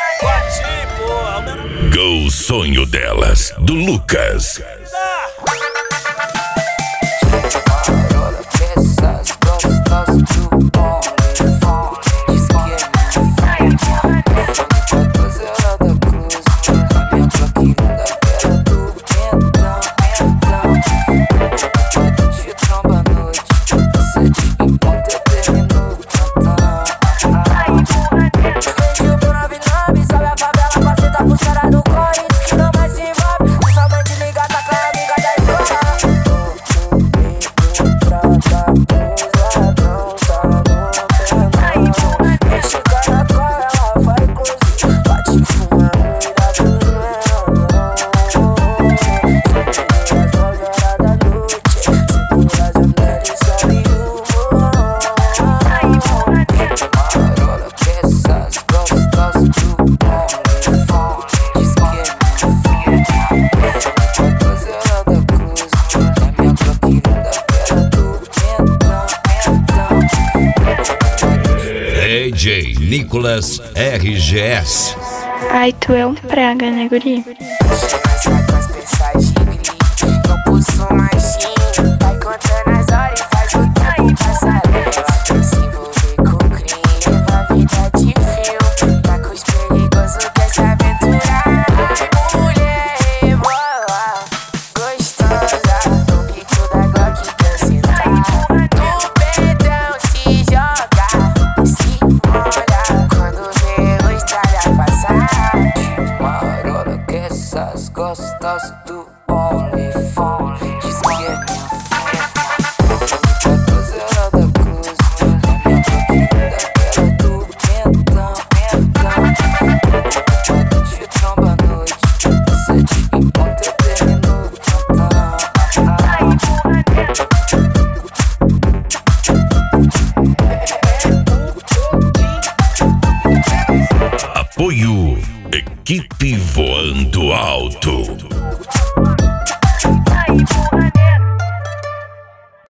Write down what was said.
Go Sonho Delas, do Lucas. DJ Nicolas RGS. Ai, tu é um praga, né, guri? Não posso mais sim. Vai contando as horas e faz o tempo passar lento. Se envolver com crime, leva a vida de fio. Tá com os perigosos, quer se aventurar. Ai, mulher rebola, gostosa. No bico da Glock quer sentar. No pedrão se joga, se molha. Quando vê o estrada passar. Marola que essas gostas do OnlyFans. Diz que é minha filha. Da cruz, é minha bloqueira daquela do pentão. Te tromba à noite, 7h30 eu termino o plantão. Apoio Equipe Voando Alto.